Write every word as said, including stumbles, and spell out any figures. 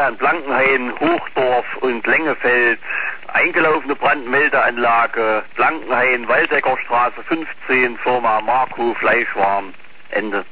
an Blankenhain, Hochdorf und Lengefeld. Eingelaufene Brandmeldeanlage, Blankenhain, Waldeckerstraße fünfzehn, Firma Marco Fleischwaren. Ende.